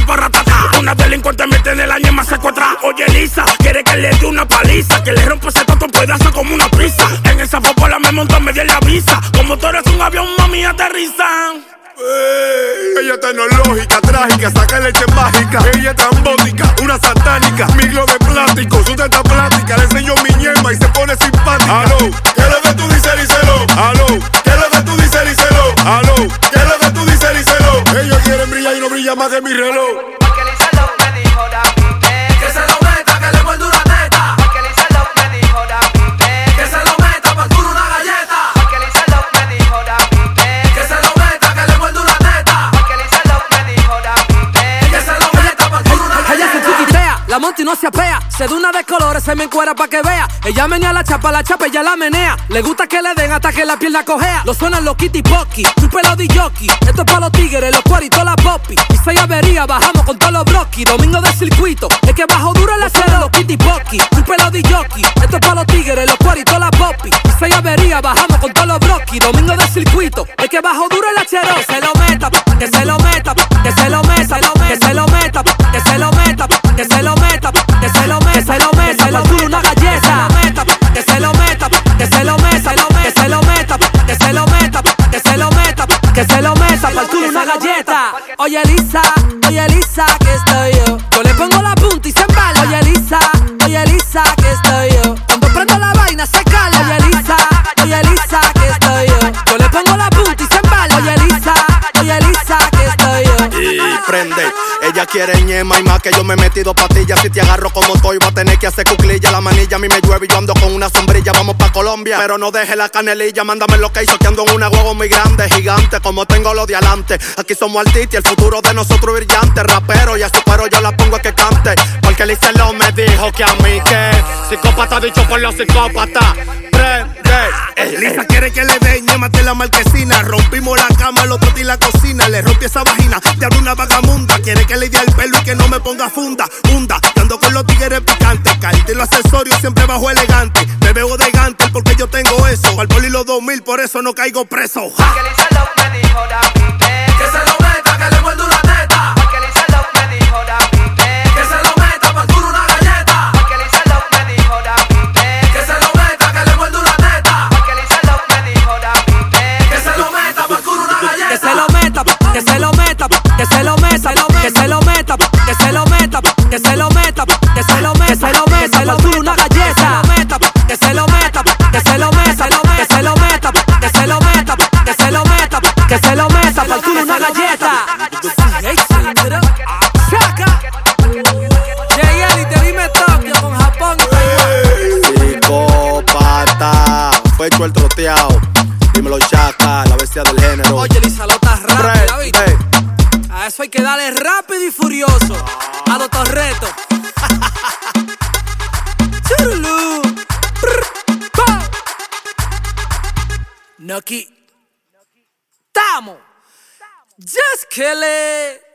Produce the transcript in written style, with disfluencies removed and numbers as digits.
paratata. Una delincuente me tiene el año más secuestrada. Oye, Lisa, quiere que le dé una paliza, que le rompa ese tonto pedazo como una pizza. En esa fopola me monto, me dio la visa. Como tú eres un avión, mami, aterrizan. Ella es tecnológica, trágica, saca leche mágica. Ella es trambótica, una satánica. Mi globo de plástico, su teta plástica. Le enseño mi ñema y se pone simpática. Aló, ¿qué es lo que tú dices, díselo? Aló, ¿qué es lo que tú dices, díselo? Aló, ¿qué es lo que tú dices, díselo? Ellos quieren brillar y no brilla más que mi reloj. Porque Lizardo me dijo David, que se lo meta, que le muerde una teta. Porque Lizardo me dijo David, que se lo meta pa' culo una galleta. Porque Lizardo me dijo David, que se lo meta, que le muerde una teta. Porque Lizardo me dijo David, que se lo meta pa' culo una galleta. Ella se chiquitea, la monta y no se apea. Se da una de colores, se me encuera pa' que vea. Ella menea la chapa ella la menea. Le gusta que le den hasta que la piel la cojea. Lo suenan los kitty pocky, su pelo de jockey. Esto es pa' los tigres, los cueritos, la poppy. Y 6 averías, bajamos con todos los broquis. Domingo de circuito, es que bajo duro el acero. Los kitty pocky, su pelo de jockey. Esto es pa' los tigres, los cueritos, la poppy. Y 6 averías, bajamos con todos los broquis. Domingo de circuito, es que bajo duro el acero. Que se lo meta, que se lo meta, que se lo meta, que se lo meta, que se lo meta, que se lo meta, que se lo meta, que se lo meta, que se una galleta. Que se lo meta, que se lo meta, que se lo meta, que se lo meta, que se lo meta, que se lo meta, pa' el culo una galleta. Oye Lisa, que estoy yo. Yo le pongo la punta y se embala. Oye Lisa, que estoy yo. Cuando prendo la vaina se cala. Oye Lisa, que estoy yo. Yo le pongo la punta y se embala. Oye Lisa, que estoy yo. Y prende, ella quiere ñema y más que yo me he metido patillas. Si te agarro como estoy, va a tener que hacer cuclilla. La manilla a mí me llueve y yo ando con una sombrilla. Vamos pa' Colombia, pero no deje la canelilla. Mándame lo que hizo, que ando en una huevo muy grande, gigante, como tengo los de adelante. Aquí somos artistas y el futuro de nosotros brillante. Rapero y a su pero yo la pongo a que cante. Porque Lizardo me dijo que a mí que psicópata dicho por los psicópatas. Prende. Lisa quiere que le dé ñémate la marquesina. Rompimos la cama, el otro día la cocina. Le rompí esa vagina, te abro una vagamunda. Quiere que le dé el pelo y que no me ponga funda. Que ando con los tigres picantes. Caíste en los accesorios, siempre bajo elegante. Me veo de gante porque yo tengo eso. Al poli los 2000, por eso no caigo preso. Porque Lizardo me dijo David, que se lo meta, que le muerde una teta. Porque Lizardo me dijo David, que se lo meta pa' culo una galleta. Porque Lizardo me dijo David, que se lo meta, que le muerde una teta. Porque Lizardo me dijo David, que se lo meta pa' culo una galleta. Que se lo meta, que se lo meta, que se lo meta, que se lo meta, que se lo meta, que se lo meta, que se lo meta, que se lo meta, pa' culo una galleta. Que se lo meta, que se lo meta, que se lo meta, que se lo meta, que se lo meta, que se lo meta, pa' culo una galleta. Saca. J.L. te dime Tokio con Japón y Taiwán. Psicópata, fue hecho el troteado. Dímelo Chaka, la bestia del género. Oye, Lisa, lo estás rápida, ¿viste? A eso hay que darle rápido y furioso. A Doctor Reto. Churulú. Noki. Tamo. Just kill it.